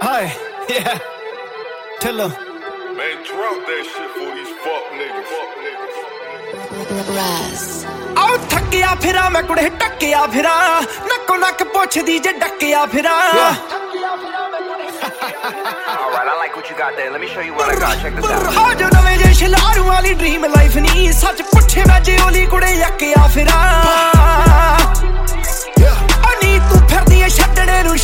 Hi, yeah. Tell 'em. Man, drop that shit for these fuck niggas. ਆਉ ਥੱਕਿਆ ਫਿਰਾਂ ਮੈਂ ਕੁੜੇ ਟੱਕਿਆ ਫਿਰਾਂ ਨੱਕੋ ਨੱਕ ਪੁੱਛਦੀ ਜੇ ਡੱਕਿਆ ਫਿਰਾਂ Alright, I like what you got there. Let me show you what I got. Check this out. ਆ ਜੋ ਨਵੇਂ ਜੇ ਸ਼ਲਾਰੂ ਵਾਲੀ ਡ੍ਰੀਮ ਲਾਈਫ ਨਹੀਂ ਸੱਚ ਪੁੱਛੇ ਮੈਂ ਜੇ ਓਲੀ ਕੁੜੇ ਯੱਕਿਆ ਫਿਰਾਂ ਨੀ ਤੂੰ ਫਿਰਦੀ ਏ ਛੱਡਣੇ ਨੂੰ